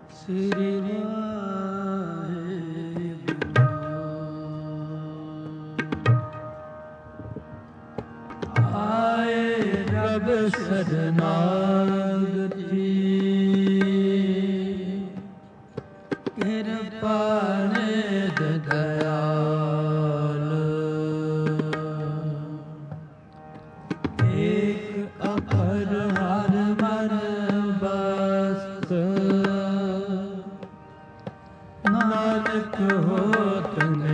श्री आए रब शरणागति कृपा निध दयाल एक अपर हर मन बस्त नानक होत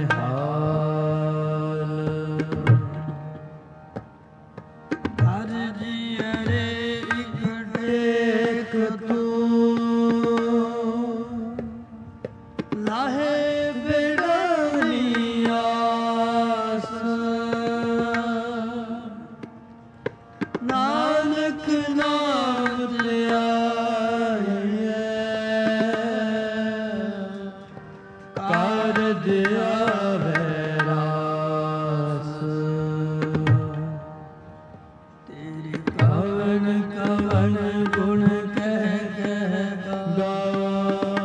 निहाल हर जियरे इक टेक तू लाहे बेड़ानी आस नानक नाम लिया कार दिया वैरास तेरे कवन कवन गुण कह गावा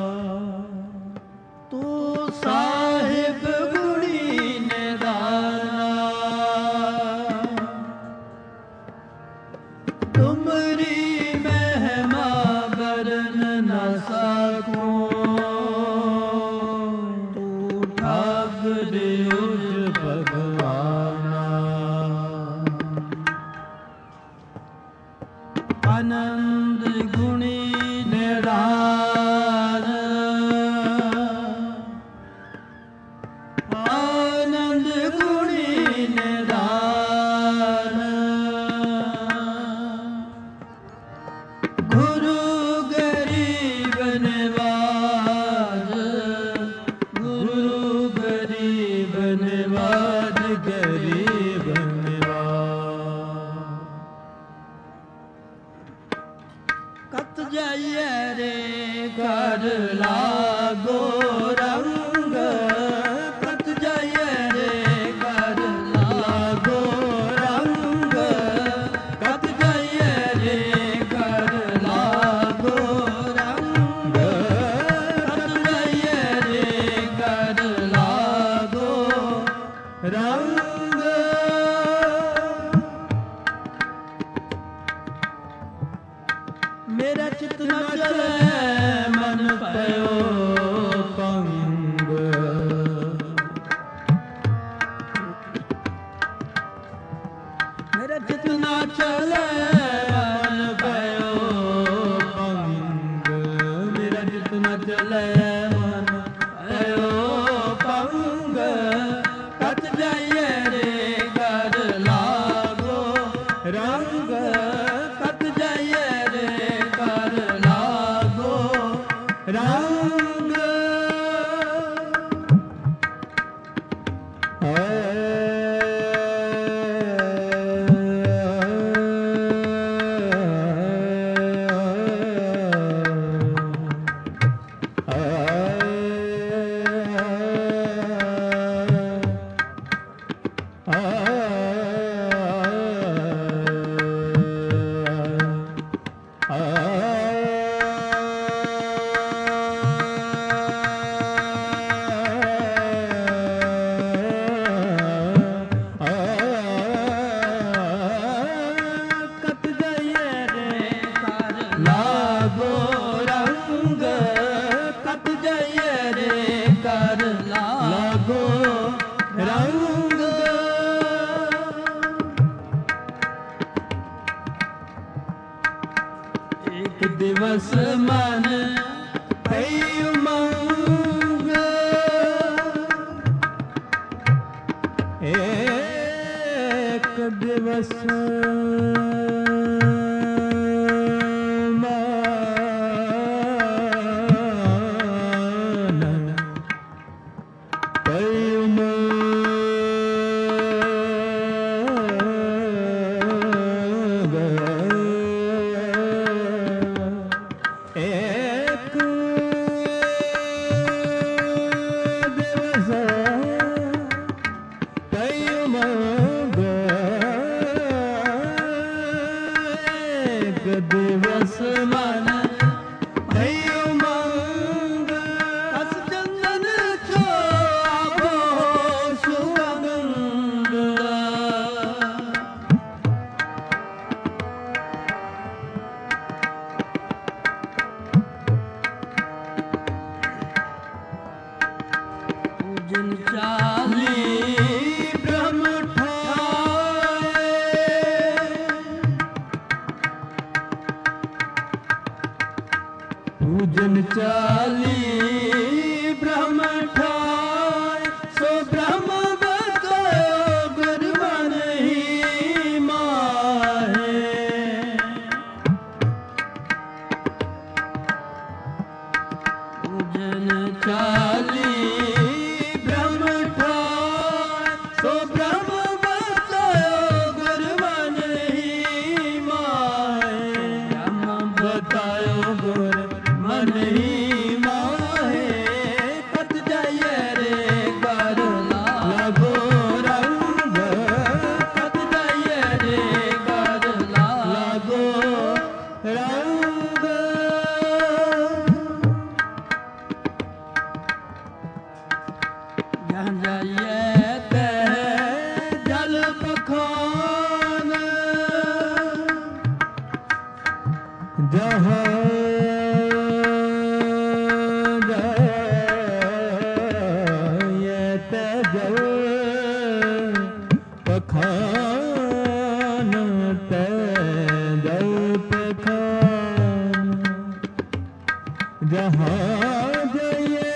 तू साहिब गुणी निदाना तुमरी महिमा बरन न सकूं तू ठाकुर उज भगवाना आनंद गुणी निरान आनंद गुणी निरान गुरु गरीब निवाज गुरु गरीब निवाज गरीब निवाज कत जाइए रे कर लागो रंग कत जाइए रे कर लागो रंग कत जाइए रे कर लागो रंग कत जाइए रे कर लागो रंग मेरा चित न चले मन पयो पंग मेरा चित न चले मन पयो पंग मेरा चित न चले मन पयो पंग कत जाइए रे कर लागो रंग कत जाइए रे कर लागो रंग लागो रंग कत जाइए रे कर लागो रंग एक दिवस मन भई उमंग एक दिवस दिवस मन भई उमंग पूजन चाली ब्रह्म ठाय सो ब्रह्म बतायो गुरबान ही माहे। पूजन चाली ब्रह्म ठाय सो ब्रह्म बतायो गुरबान ही माहे। ब्रह्म बतायो गुर मन ही माहे। कत जाइए रे कर लागो रंग। कत जाइए रे कर लागो रंग। जहाँ जाइए तह जल पखान। जहाँ पखान जल पखान। जहाँ जाइए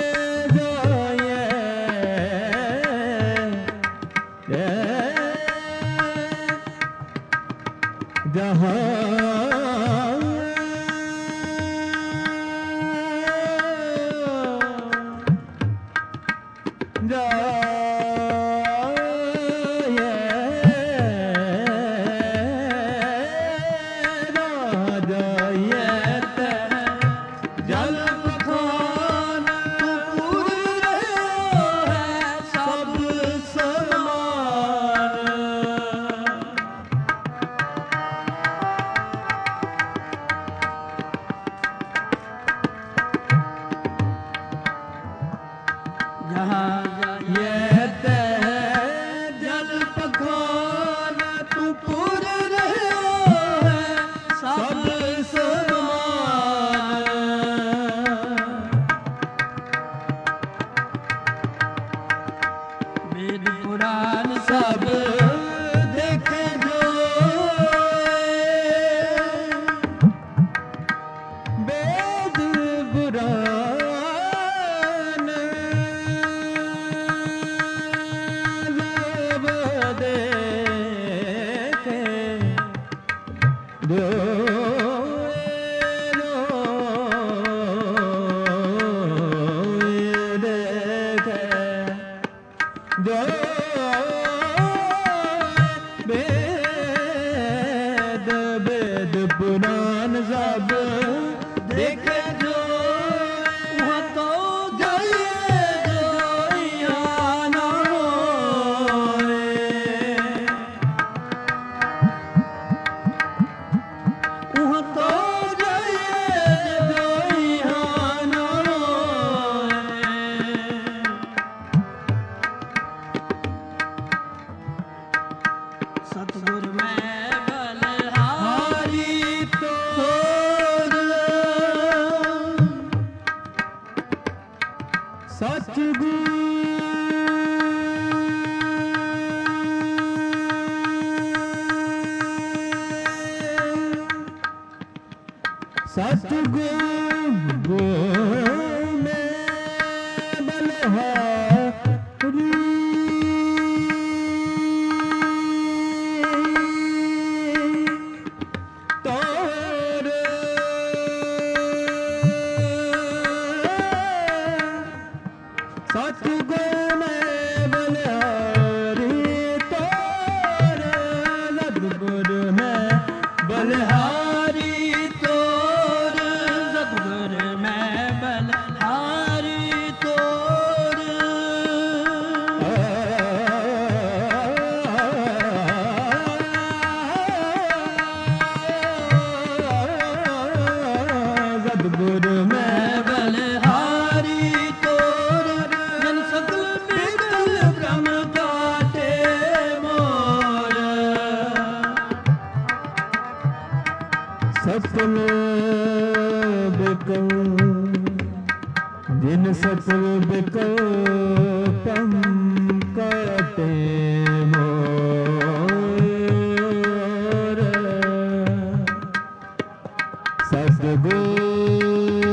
जहाँ जल पखान तू पूरी रहो है सब समान। जहाँ जाइए तह जल पखान तू पूरी रहो है सब समान। वेद पुराण सब देखे जो वेद पुराण सब देखे जो वेद वेद पुराण सब देखे जो वहाँ तो जाइए जो यहाँ न होए। वहाँ तो जाइए जो यहाँ न होए। सतगुर में बलहारी तोर। सतगुर सतगुर में बलहारी तोर। सतगुर में बलहारी तोर। सतगुर में बलहारी तोर। सतगुर में बलहारी तोर। सतगुर में बलहारी तोर। जन सकल बिकल ब्रह्म काटे मोर। सकल बिकल जिन सकल बिकल तम काटे मोर। सतगुर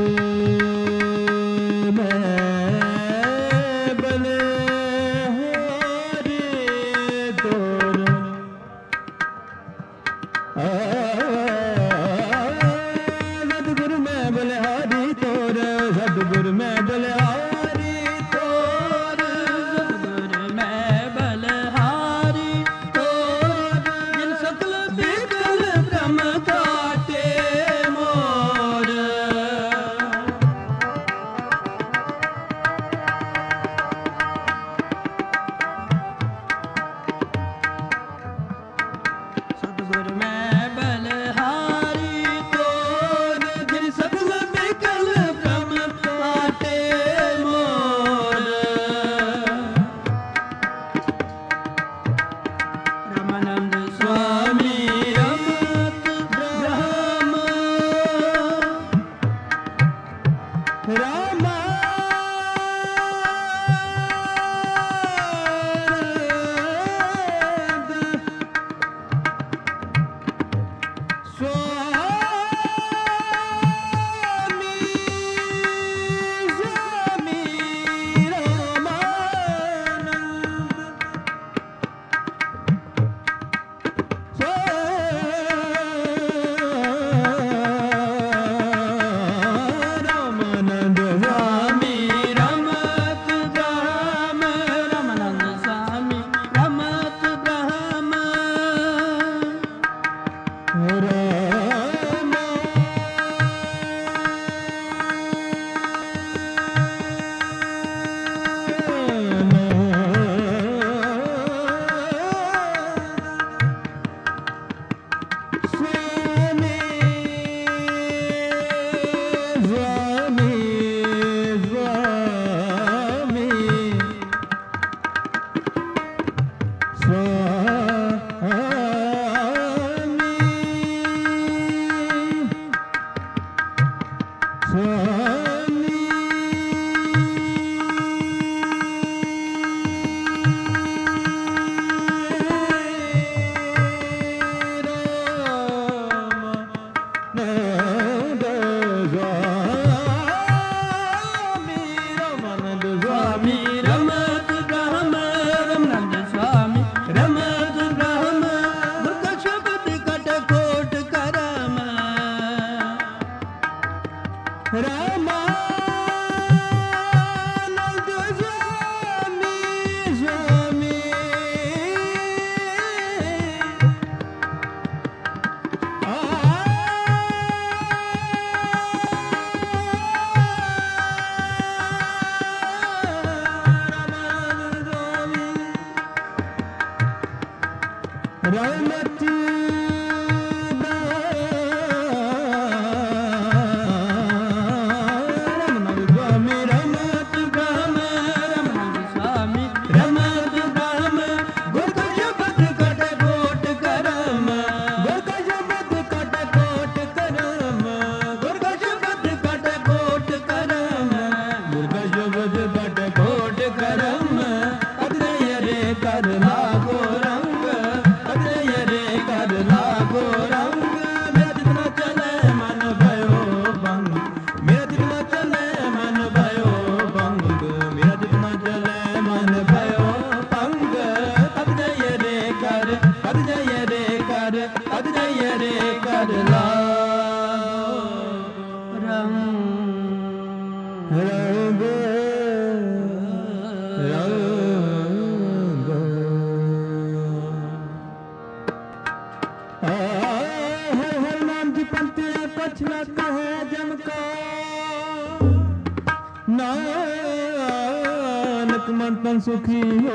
स्वामी स्वामी नानक मन तन सुखी हो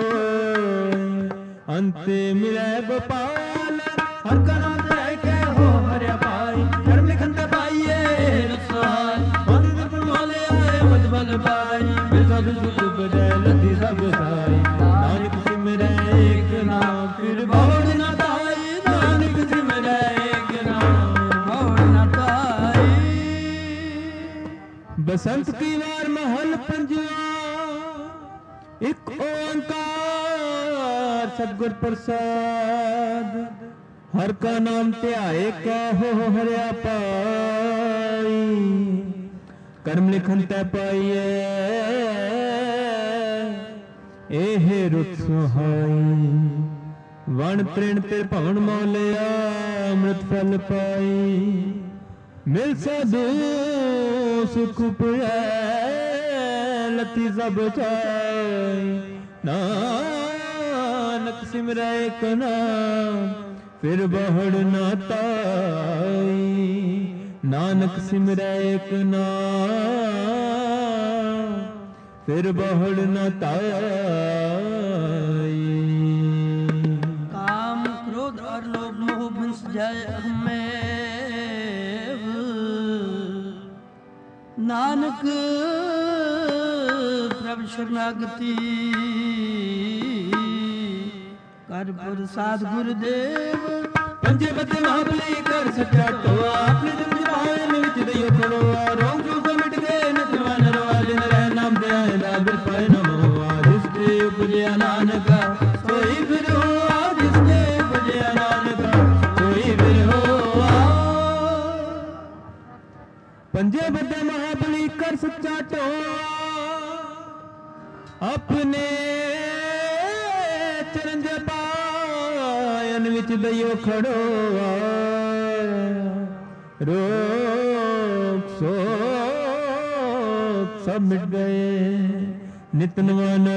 अंते मिले गोपाल हर का नाम ले के हो हरे पाई धर्म लिखन ते पाइए रसाई मधु बिल्कुल मोले आए मत बल पाई बेसब सुख बदे लती सब साई नानक सिमरे एक नाम फिर भौड़ न ताई नानक सिमरे एक नाम भौड़ न ताई। बसंत की वार महल पंजुआ एक ओंकार सतगुर प्रसाद हर का नाम ध्याए कहो हरिया पाई कर्म लिखन तै पाइए एह रुत सुहाई वण तृण तिर भवन मौलिया अमृत फल पाई मिल साधु सुख पुरै लती सब जाय नानक सिमरै एक नाम फिर बहुड़ न ताई नानक सिमरै एक नाम फिर बहुड़ न ताई। काम क्रोध और लोभ मोह भंस जाय हमें नानक प्रभु शरणागति कर प्रसाद गुरुदेव पंजे बते महाबली कर सच्चा टोआ अपने जन जवान विच दइयो खड़ोआ रोग जोग मिट गए नतवान रवाल नरै नाम दे आयला बिर पाए नमो जिसते उपजया नानका सोई फिर हुआ जिसते उपजया नानका सोई फिर हुआ। पंजे बते महाबली कर सच्चा टोआ अपने चरण दे पायन विच दइयो खड़ोआ रोग शोक सब मिट गए नित नवन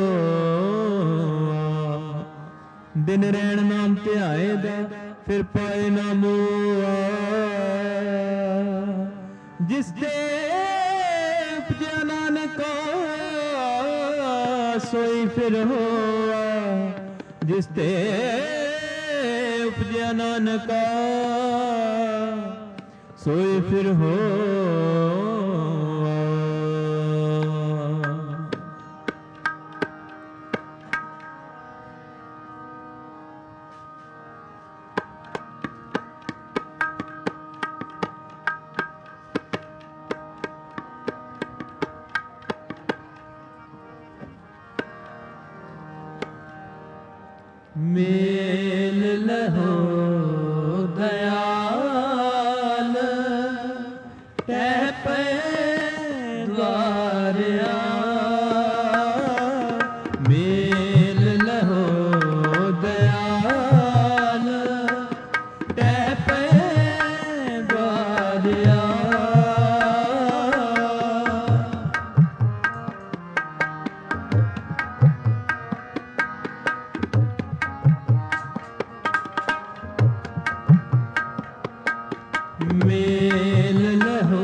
रोआ दिन रैन नाम ध्याए दा फिर पाए ना मोआ जिस ते उपजया नानका सोई फिर होआ जिस ते उपजया नानका सोई फिर हो। मेल लहो दयाल तह पे द्वारिया मेल लहो दयाल तह पे द्वारिया मेल लहो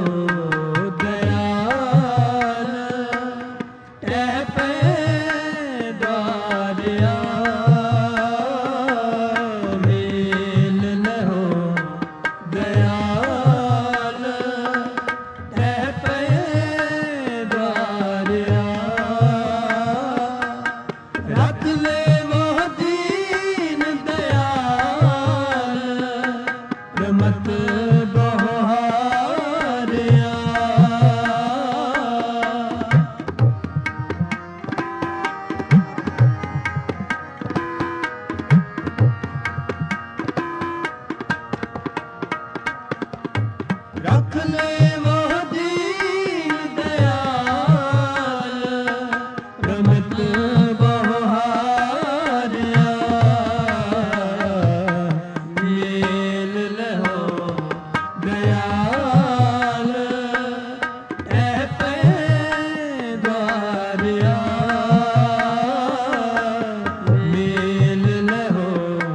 दयाल तह पे द्वारिया मेल लहो दयाल तह पे द्वारिया रख ले वो दीन दयाल रमत रख ले वो दीन दयाल रमत बहारिया मेल लहो दयाल तह पे द्वारिया मेल लहो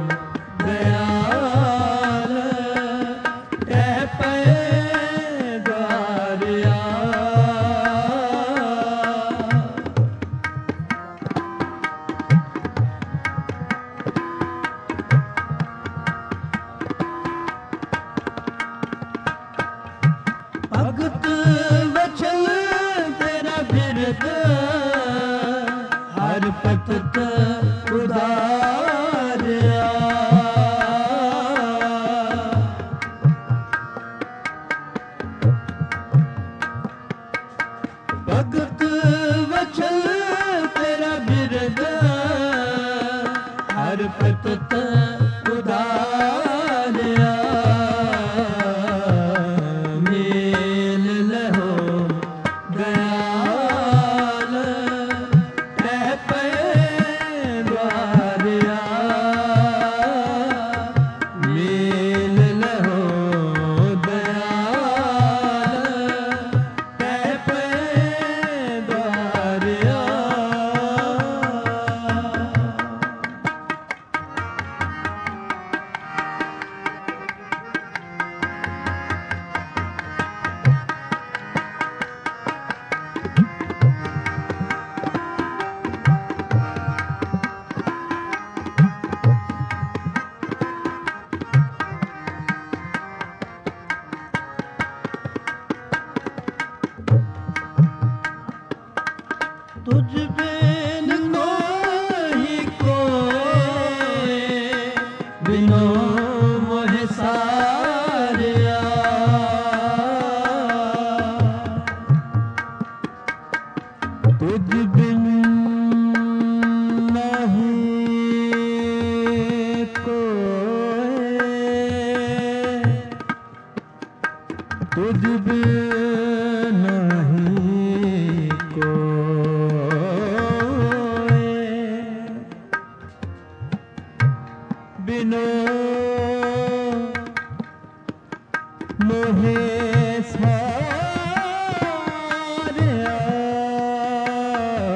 दयाल तह पे भगत वचन तेरा बिरद हर पतत उदारिया भगत वचन तेरा बिरद हर पतत उदारिया मेल लहो दयाल तह पे द्वारिया मेल लहो दयाल तह पे द्वारिया तुझ बिन कोई कोई बिनो मोह सारिया तुझ बिन नहीं कोई तुझ बिन नहीं कोई बिनो मोहे सारिया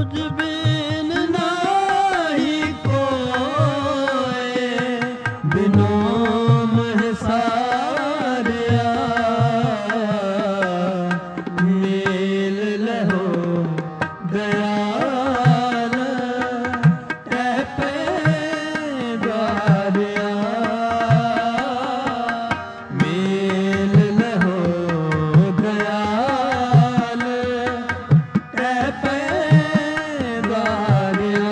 तुझ बिन नाही कोय बिनो महसारिया मेल लहो दयाल तह पे द्वारिया मेल लहो दयाल तह पे द्वारिया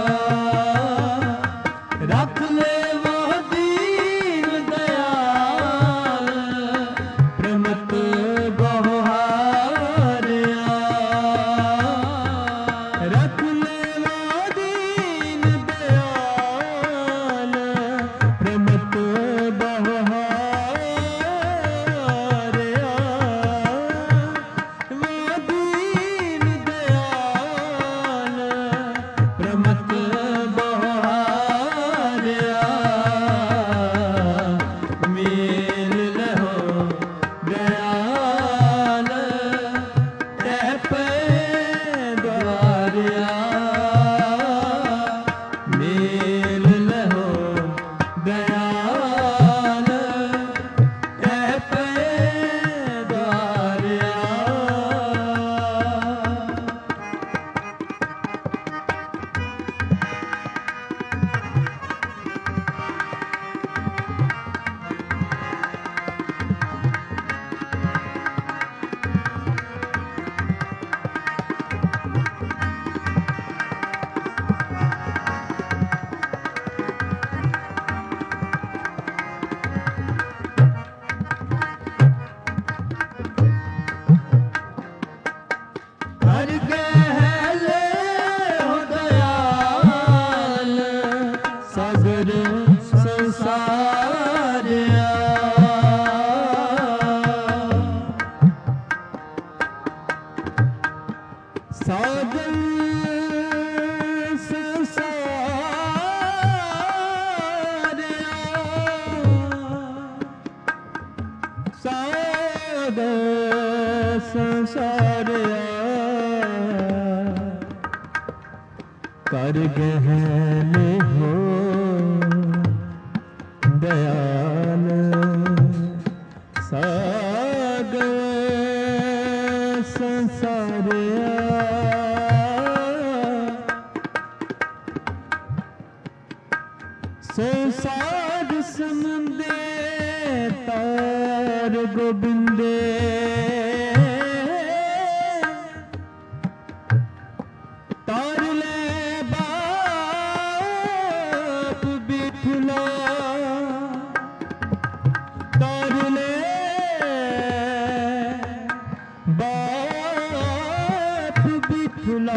रख ले वो दीन दयाल प्रमत बहुहारिया रख ले वो दीन दयाल प्रमत बहुहारिया वो दीन दयाल प्रमत बहुहारिया मेल लहो दयाल तह पे द्वारिया मेल लहो दयाल तह पे द्वारिया हर गहले हो दयाल सगर संसारिया सागर संसारिया कर गहले हो दयाल सागर संसारिया संसार समंदे तार गोबिंदे तार ले बाप बिठला तार ले बाप बिठला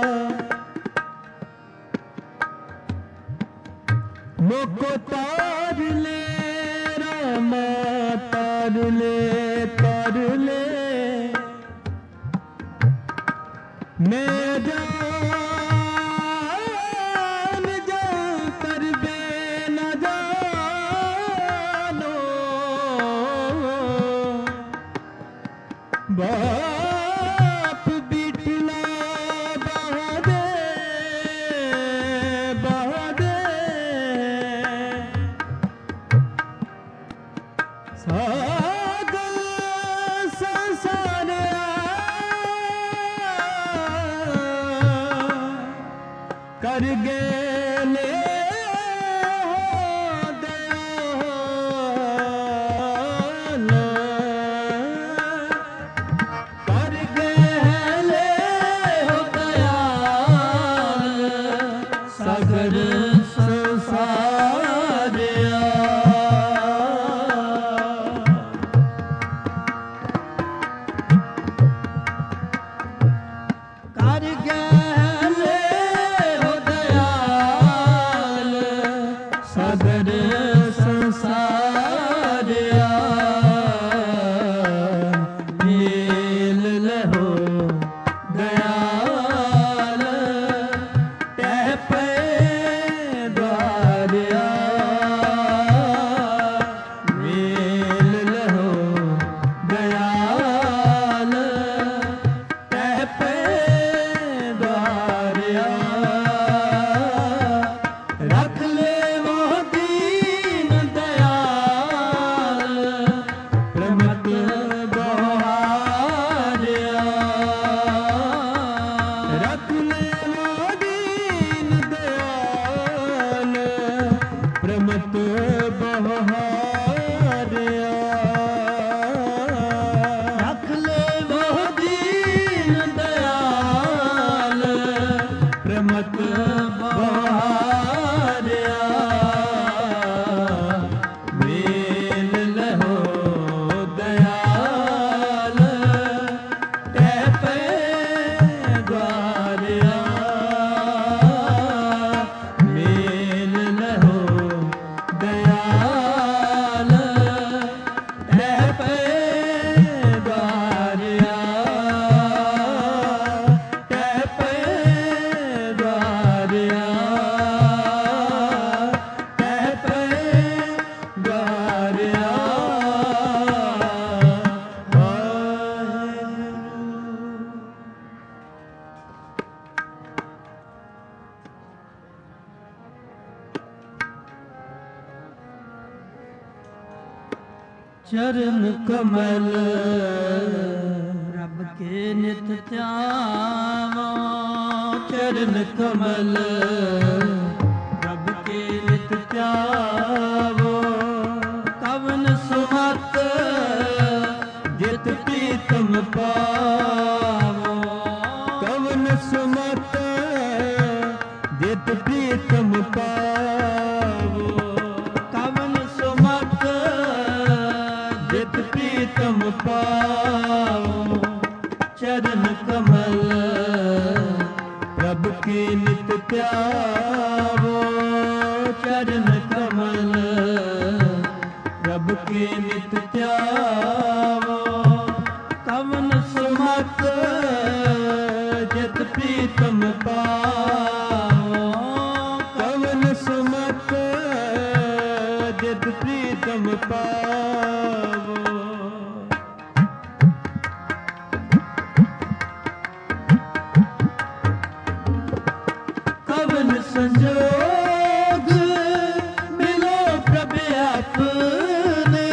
मोको तार ले रामा तार ले मैं जान जाऊं पर बे न जानो बाप बिठला बहादे सागर संसारिया कर गेले हो दयाल कर गेले हो दयाल सागर संसारिया कर गेले हो दयाल चरण कमल रब के नित ध्यावो चरण कमल रब के नित ध्यावो कवन सुमत जित प्रीतम पावो कवन सुमत जित प्रीतम पावो कवन सुमत जित प्रीतम पावो चरण कमल प्रभु के नित ध्यावो चरण कमल प्रभु के नित ध्यावो कवन सुमत जित प्रीतम पावो कवन सुमत जित प्रीतम पावो कवन संजोग मिलो प्रभ अपने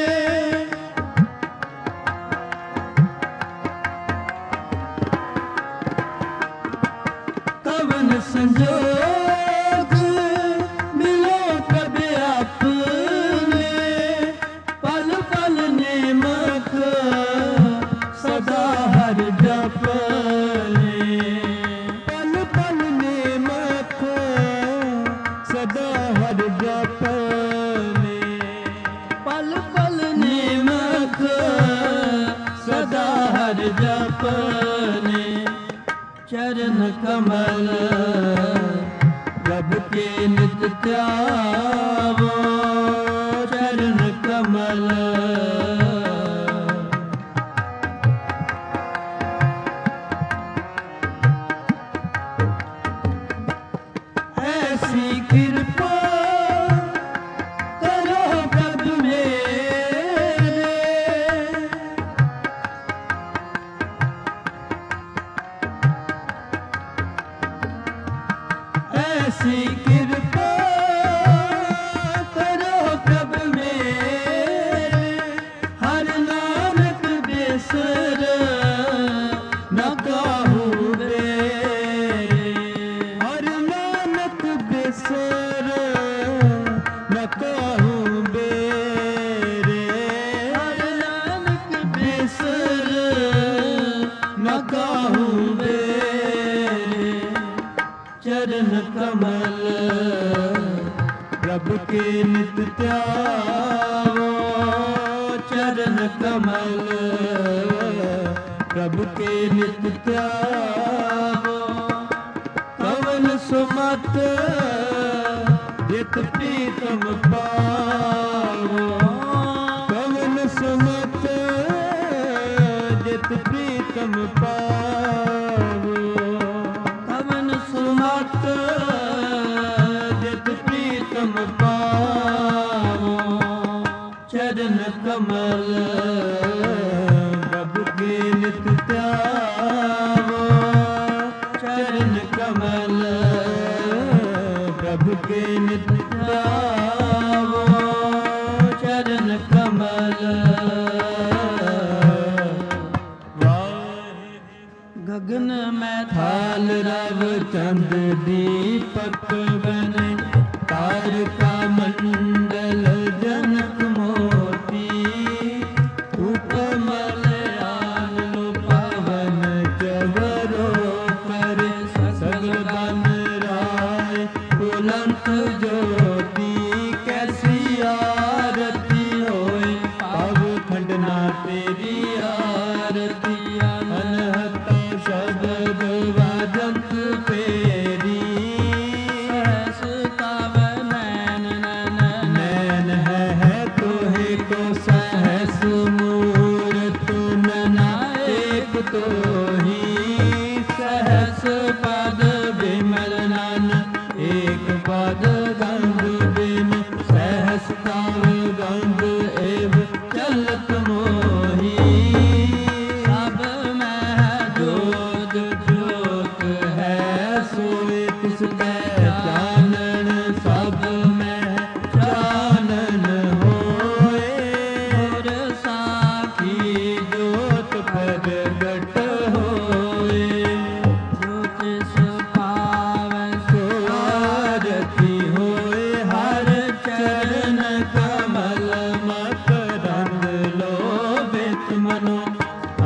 कवन संजोग मिलो प्रभ अपने पल पल नेमक सदा हर जपने पल पल नेमक सदा हर जपने पल पल नेमक सदा हर जपने चरण कमल प्रभु के नित ध्यावो चरण कमल ऐसी कृपा करो प्रभु मेरे ऐसी कृपा करो प्रभु मेरे हर नानक बेसर न काहू बेरे हर नानक बेसर न काहू बेरे हर नानक बेसर न काहू बेरे चरण कमल प्रभु के नित ध्यावो चरण कमल प्रभु के नित ध्यावो कवन सुमत जित प्रीतम पावो कवन सुमत जित प्रीतम पावो कवन सुमत जित प्रीतम पावो चरण कमल प्रभु के नित ध्यावो चरण कमल प्रभु के नित ध्यावो चरण कमल गगन में थाल रव चंद दीपक बने तारका मंडल जनक मोती तू कमल आलो पावन चवरो करे सगल बन राय बुलंद ज्योति कैसी आरती होए पाव खंडना तेरी आरती अनहता शब्द वाजंत फेरी सहसता नैन नैन नैन है तोहे को सहस मूरत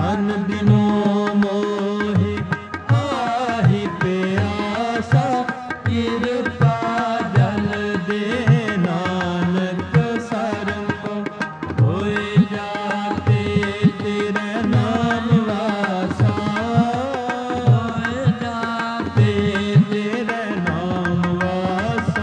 मन बिनो मोहि आहि प्यासा कृपा जल दे नानक सरन को होए जाते तेरे नाम वासा होए जाते तेरे नाम वासा।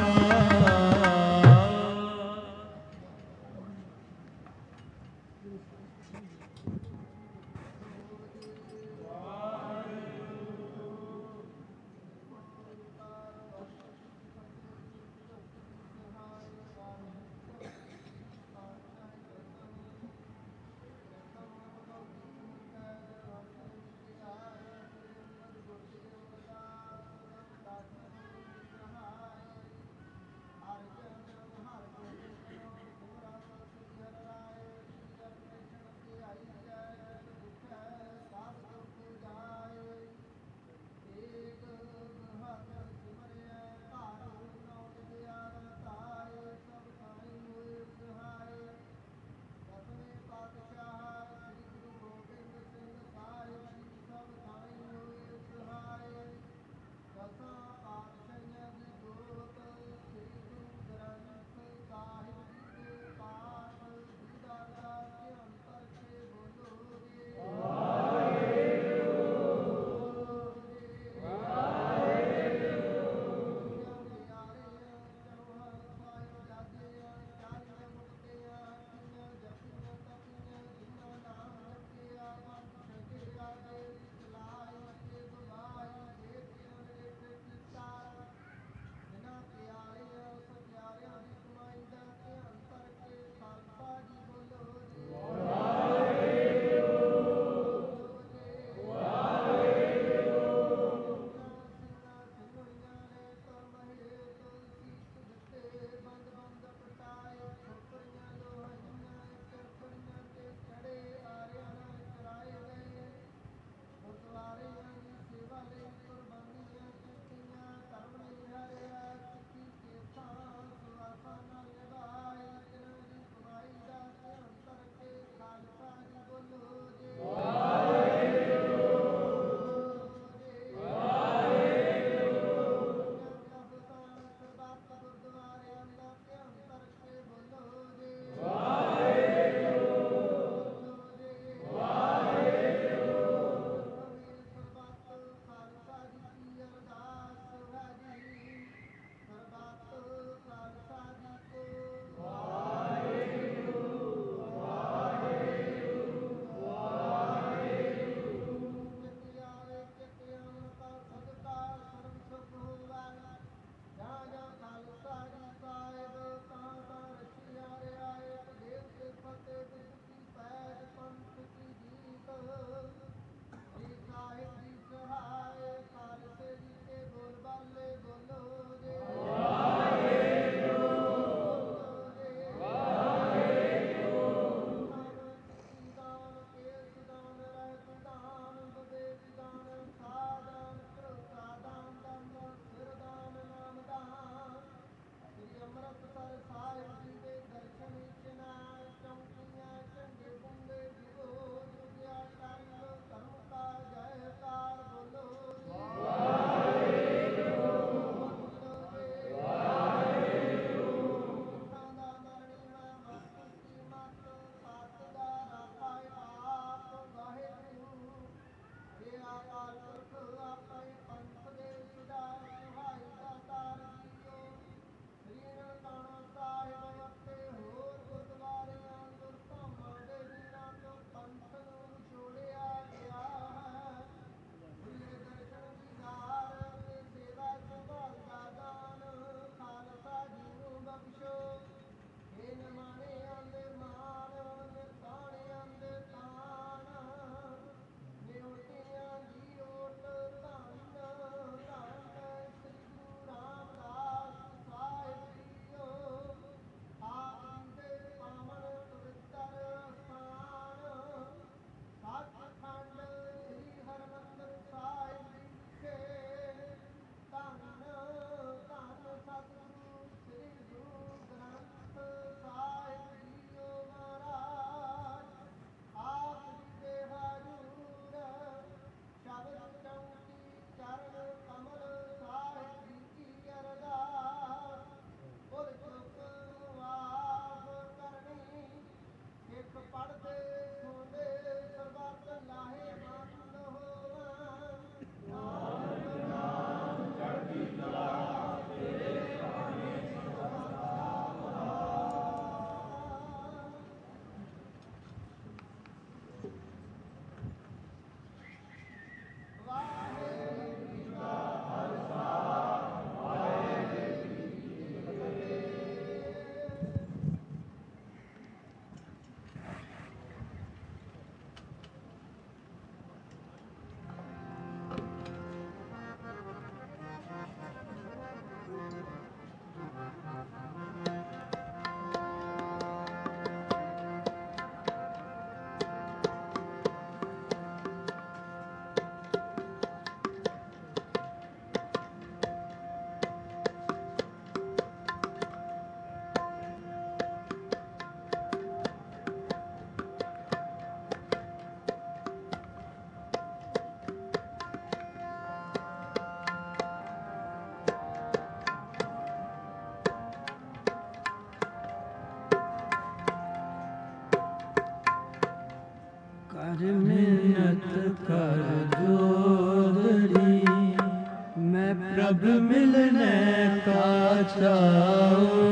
ਕਰ ਮਿੰਨਤ ਕਰ ਜੋਦੜੀ ਮੈਂ ਪ੍ਰਭ ਮਿਲਨੇ ਕਾ ਚਾਉ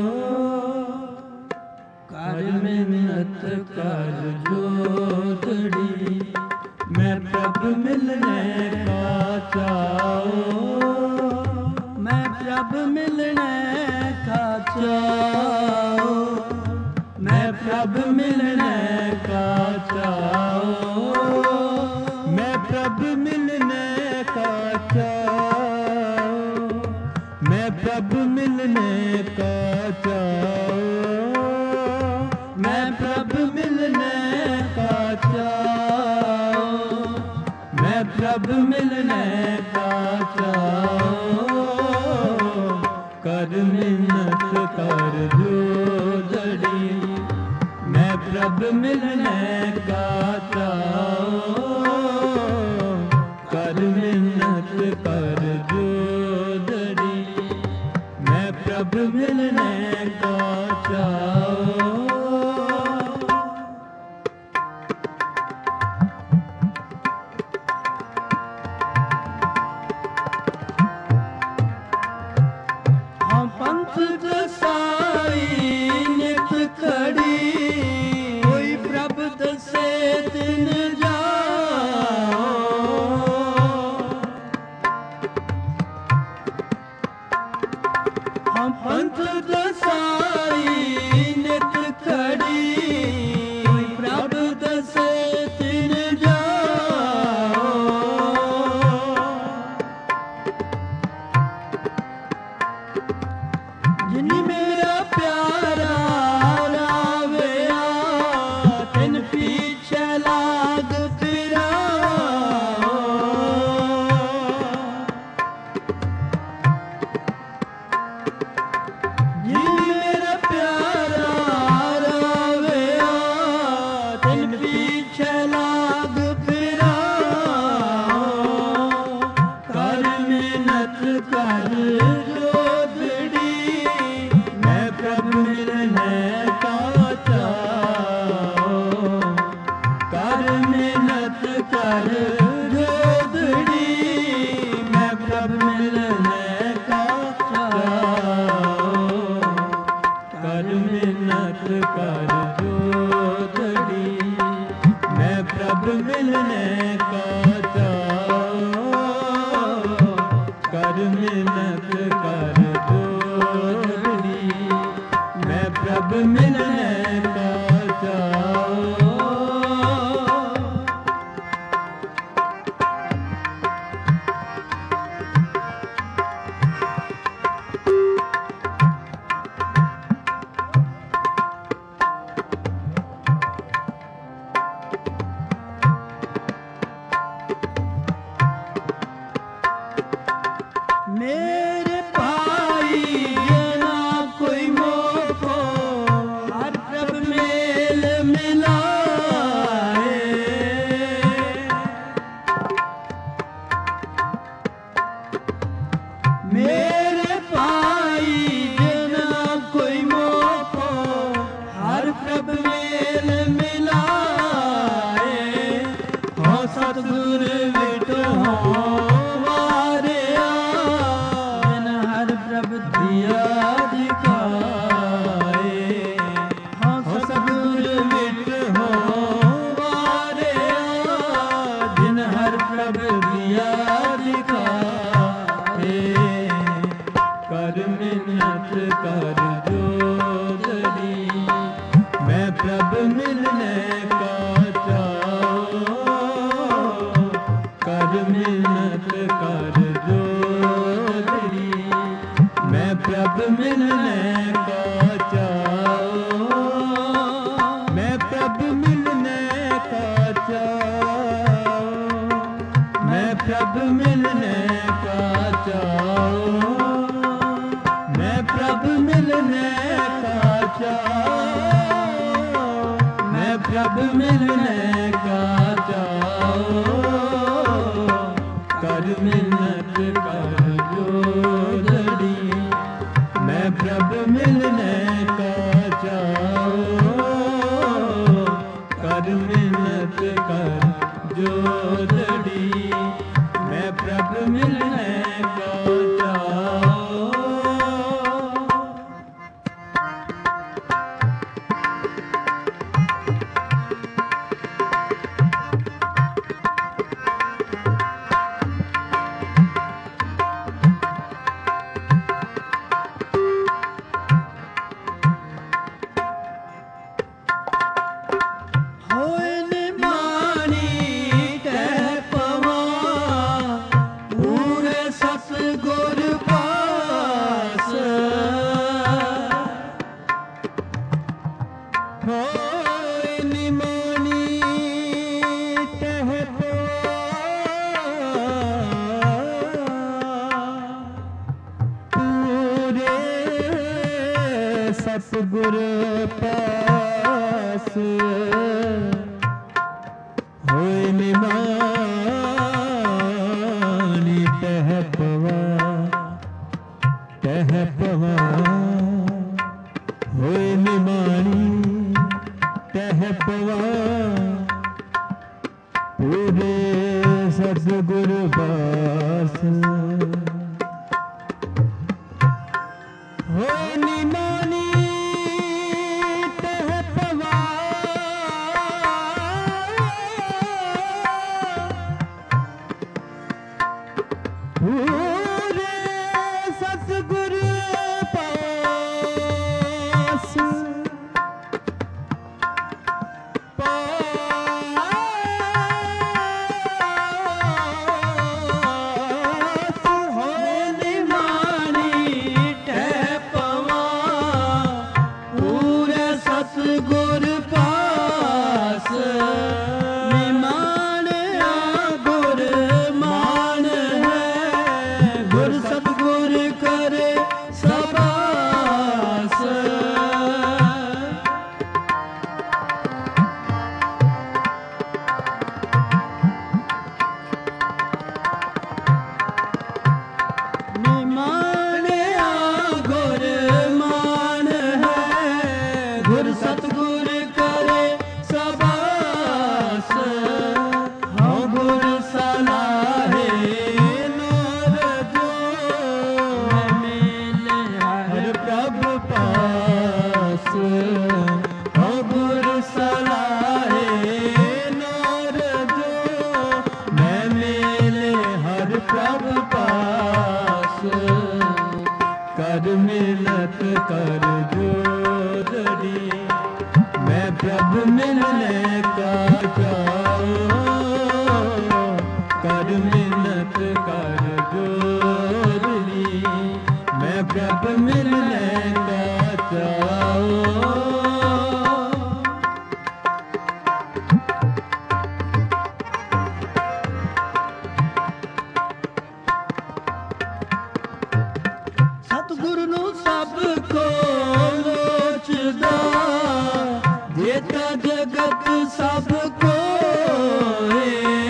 ਕਰ ਮਿੰਨਤ ਕਰ ਜੋਦੜੀ ਮੈਂ ਪ੍ਰਭ ਮਿਲਨੇ ਕਾ ਚਾਉ ਮੈਂ ਪ੍ਰਭ ਮਿਲਨੇ ਕਾ ਚਾਉ ਮੈਂ ਪ੍ਰਭ ਮਿਲਨੇ ਕਾ ਚਾਉ ਮੈਂ ਪ੍ਰਭ ਮਿਲਨੇ ਕਾ ਚਾਉ ਮੈਂ ਪ੍ਰਭ ਮਿਲਨੇ ਕਾ ਚਾਉ ਮੈਂ ਪ੍ਰਭ ਮਿਲਨੇ ਕਾ ਚਾਉ ਮੈਂ ਪ੍ਰਭ ਮਿਲਨੇ ਕਾ ਚਾਉ ਕਰ ਮਿੰਨਤ ਕਰ ਜੋਦੜੀ ਮੈਂ ਪ੍ਰਭ ਮਿਲਨੇ ਕਾ ਚਾਉ ਕਰ ਮਿੰਨਤ ਕਰ ਜੋਦੜੀ ਮੈਂ ਪ੍ਰਭ ਮਿਲਨੇ ਕਾ ਚਾਉ ਪੰਥ ਦਸਾਈ ਨਿਤ ਖੜੀ ਕੋਈ ਪ੍ਰਭ ਦਸੇ ਤਿਨ ਜਾਓ ਹਮ ਪੰਥ ਦਸਾਈ ਨਿਤ ਖੜੀ ਕੋਈ ਪ੍ਰਭ ਦਸੇ ਤਿਨ ਜਾਓ ਜਿਨੀ ਮੇਰਾ ਪਿਆਰਾ ਰਾਵਿਆ ਤਿਨ ਪਿਛੇ ਲਾਗ ਫਿਰਾਓ ਜਿਨੀ ਮੇਰਾ ਪਿਆਰਾ ਰਾਵਿਆ ਤਿਨ ਪਿਛੇ ਲਾਗ ਫਿਰਾਓ ਕਰ ਮਿਹਨਤ ਕਰ ਜੋਦੜੀ ਮੈਂ ਪ੍ਰਭ ਮਿਲਨੇ ਕਾ ਚਾਉ ਕਰ ਮਿਹਨਤ ਕਰ ਜੋਦੜੀ ਮੈਂ ਪ੍ਰਭ ਮਿਲਨੇ ਕਾ ਚਾਉ ਕਰ ਮਿੰਨਤ ਕਰ ਜੋਦੜੀ ਮੈਂ ਪ੍ਰਭ ਮਿਲਨੇ ਕਾ ਚਾਉ ਕਰ ਮਿੰਨਤ ਕਰ ਜੋਦੜੀ ਮੈਂ ਪ੍ਰਭ ਮਿਲਨੇ ਕਾ ਚਾਉ ਮੇਰੇ ਭਾਈ ਜਨਾ ਕੋਈ ਮੋਖੋ ਹਰ ਪ੍ਰਭ ਮੇਲ ਮਿਲਾਏ ਮੇਰੇ ਭਾਈ ਜਨਾ ਕੋਈ ਮੋਖੋ ਹਰ ਪ੍ਰਭ ਮੇਲ ਮਿਲਾਏ ਹੋ ਸਤਿਗੁਰ ਵਿਟੋ ਵਾਰਿਆ ਜਿਨ ਹਰ ਪ੍ਰਭ ਦੀਆ ਦਿਖਾਏ ਹੋ ਸਤਿਗੁਰ ਵਿਟ ਹੋ ਵਾਰਿਆ ਜਿਨ ਹਰ ਪ੍ਰਭ ਦੀਆ ਦਿਖਾਏ ਕਰ ਮਿੰਨਤ ਕਰ ਜੋਦੜੀ ਮੈਂ ਪ੍ਰਭ ਮਿਲਨੇ ਕਾ ਚਾਉ ਕਰ ਮਿੰਨਤ ਕਰ ਜੋਦੜੀ ਮੈਂ ਪ੍ਰਭ ਮਿਲਨੇ ਕਾ ਚਾਉ ਮੈਂ ਪ੍ਰਭ ਮਿਲਨੇ ਕਾ ਚਾਉ ਮੈਂ ਪ੍ਰਭ ਮਿਲਨੇ ਕਾ ਚਾਉ ਮੈਂ ਪ੍ਰਭ ਮਿਲਨੇ ਕਾ ਚਾਉ ਮੈਂ ਪ੍ਰਭ ਮਿਲਨੇ ਕਾ ਚਾਉ ਕਰ ਮਿੰਨਤ ਕਰ ਜੋਦੜੀ ਮੈਂ ਪ੍ਰਭ ਮਿਲਨੇ ਕਾ ਚਾਉ ਕਰ ਮਿੰਨਤ ਕਰ ਪੂਰੇ ਸਤਿਗੁਰ ਪਾਸ ਹੋਏ ਨਿਮਾਣੀ ਤਹ ਪਵਾ ਹੋਏ ਨਿਮਾਣੀ ਤਹ ਪਵਾ ਪੂਰੇ ਸਤਿਗੁਰ ਪਾਸ ਹੋਏ ਨਿਮਾਣੀ ਤਹ ਪਵਾ ਪੂਰੇ ਸਤਿਗੁਰ ਪਾਸ ਹੋਏ ਨਿਮਾਣੀ ਤਹ ਪਵਾ ਪੂਰੇ ਸਤਿਗੁਰ ਪਾਸ ਨਿਮਾਣਿਆ ਗੁਰ ਮਾਨ ਹੈ ਗੁਰ ਸਤਿਗੁਰ ਕਰੇ ਸਬਾਸ ਨਿਮਾਣਿਆ ਗੁਰ ਮਾਨ ਹੈ ਗੁਰ ਸਤਿਗੁਰ ਕਰੇ ਸਬਾਸ ਹਉ ਗੁਰ ਸਲਾਹੇ ਨਾਰ ਜੋ ਮਿਲੇ ਹਰਿ ਪ੍ਰਭ ਪਾਸ ਹਉ ਗੁਰ ਸਲਾਹੇ ਨਾਰ ਜੋ ਮੈਂ ਮਿਲੇ ਹਰਿ ਪ੍ਰਭ ਪਾਸ ਕਰ ਮਿਲਤ ਕਰ ਜੋਦੜੀ ਮੈਂ ਪ੍ਰਭ ਮਿਲਨੇ ਕਾ ਚਾਉ ਕਰ ਮਿਲਤ ਕਰ ਜੋਦੜੀ ਮੈਂ ਪ੍ਰਭ ਮਿਲਨੇ ਕਾ ਚਾਉ ਸਤਿਗੁਰ ਨੂੰ ਸਭ ਕੋ ਲੋਚਦਾ ਜੇਤਾ ਜਗਤ ਸਭ ਕੋਏ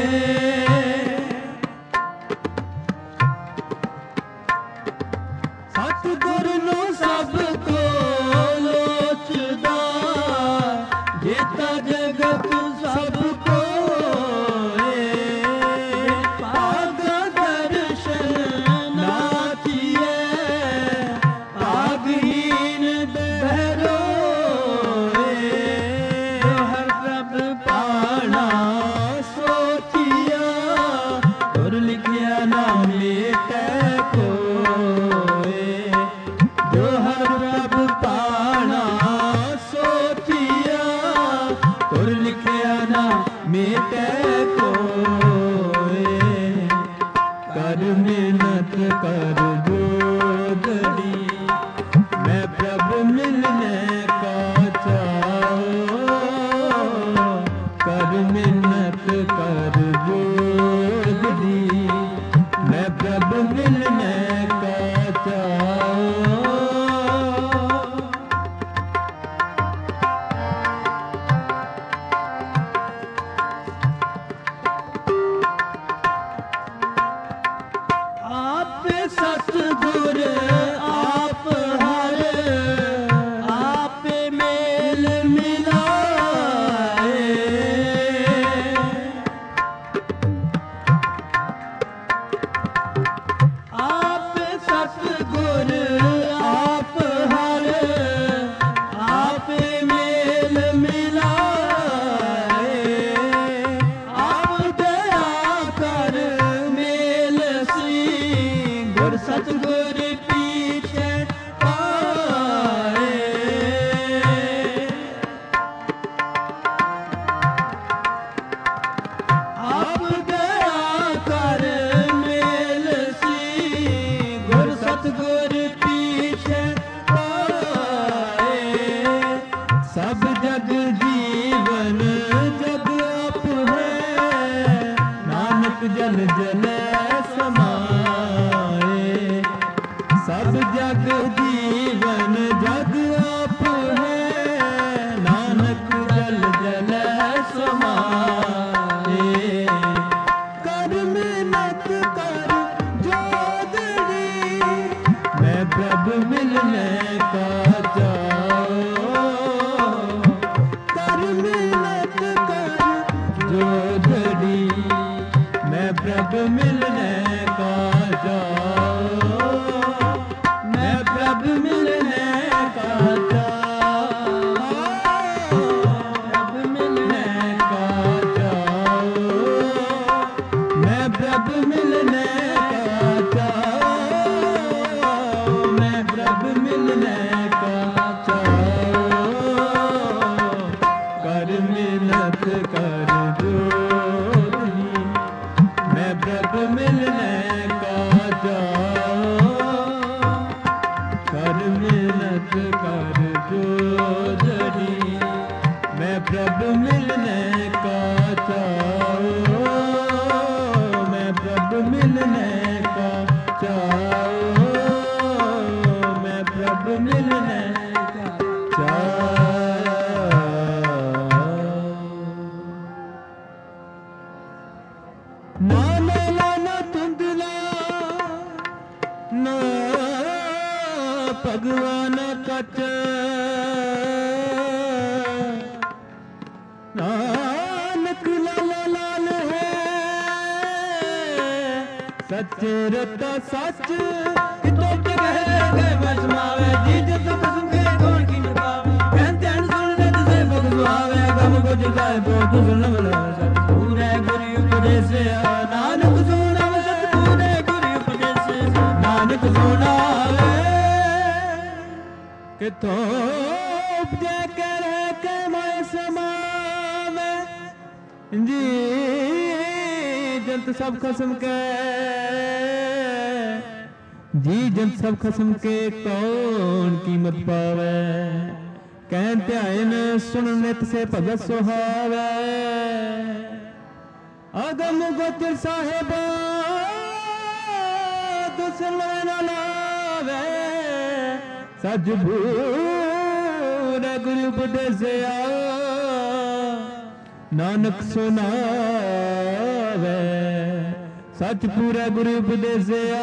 ਸਤਿਗੁਰ ਨੂੰ ਸਭ ਕੋ ਲੋਚਦਾ ਜੇਤਾ ਜਗਤ ਸਭ ਕੋਏ ਭਾਗ ਦਰਸ਼ਨ ਨਾਥੀਏ ਭਾਗਹੀਨ ਬਹਿਰੋਏ ਹਰ ਪ੍ਰਭ ਪਾਣਾ ਸੋਚਿਆ ਗੁਰ ਲਿਖਿਆ ਨਾ ਮੇਟੈ ਕੋਏ ਜੋ ਹਰ ਪ੍ਰਭ ਪਾਣਾ ਸੋਚਿਆ ਗੁਰ ਲਿਖਿਆ ਨਾ ਮੇਟੈ ਕੋਏ ਕਰ ਮਿਹਨਤ ਕਰ ਜੋਦੜੀ ਮੈਂ ਪ੍ਰਭ ਮਿਲਨੇ ਕਾ ਚਾਉ ਕਰ ਮਿਹਨਤ ਕਰ ਜੋਦੜੀ ਮੈਂ ਪ੍ਰਭ ਮਿਲਨੇ ਕਾ ਚਾਉ ਆਪ ਸਤਿਗੁਰ ਆਪ ਹਰ ਆਪੇ ਮੇਲ ਮਿਲਾਏ ਆਪ ਸਤਿਗੁਰ ਆਪ ਹਰ ਆਪੇ ਮੇਲ ਮਿਲਾਏ ਆਪ ਦਇਆ ਕਰ ਮੇਲ ਸੀ ਗੁਰ ਸਤਿਗੁਰ ਪੀ जल जलै समाए। सब जग जीवन जग आप है, नानक जल जलै समाए। कर मिन्नत कर जोदड़ी, मैं प्रभु मिलने का प्रभु मिलने का जाओ, मैं प्रभु मिलने का जाओ, प्रभु मिलने का जाओ, मैं प्रभु मिलने का जाओ, मैं प्रभु मिलने का जाओ। कर मिन्नत कर जोदड़ी, मैं प्रभु मिलने का जाओ। कर मिन्नत कर जोदड़ी, मैं प्रभु मिलने का जाओ, मैं प्रभु मिलने का जाओ, मैं प्रभु मिलने का जाओ। नाना लाना तुंदला ना भगवान कच, नानक लाला लाल है सच्चे रता सच। कितो जगह गए बसमावे, जीज सुख सुखे कौन की न पावे। कहते हैं सुनने तुझे भग सुहावे, गम को जगाए बहुत सुन बला सतपूरे गुरु उपदेश। नानक सुनावे सतपूरे गुरु उपदेश, नानक सुनावे कितो उपजे करे के मैं समावे। जी जंत सब खसम के, जी जंत सब खसम के कौन कीमत पावे। कहते आयन सुन नित से भगत सुहावे। अगम गोचर साहेबा दुसन न लावे, सच भूर गुरु उपदेसिया नानक सुनावे। सच पूरा गुरु उपदेसिया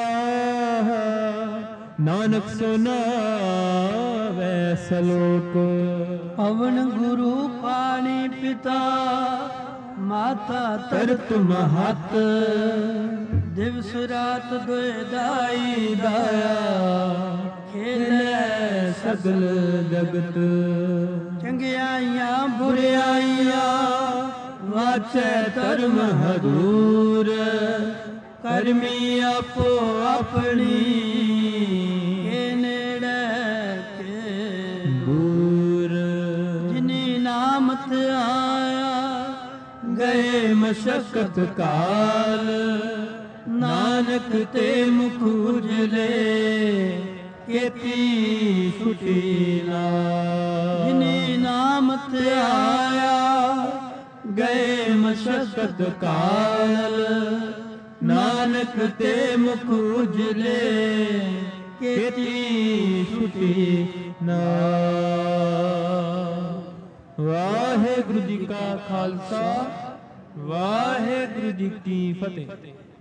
नानक सुनावे। सलोक पवन गुरु पानी पिता, माता तरत महत। दिवस रात दुए दाई दाया, खेले सगल जगत। चंगियाइयां बुरियाइयां वाचे धर्म हजूर। करमी आपो अपनी के नेड़े के दूर। जिनी नामत आया गए मशक्कत काल, नानक ते मुख उजले केती छुटी नाल। जिनी नामत आया गए मशक्कत काल, नानक ते मुख उजले केती छुटी नाल। वाहेगुरु जी का खालसा, वाहेगुरु जी की फतेह।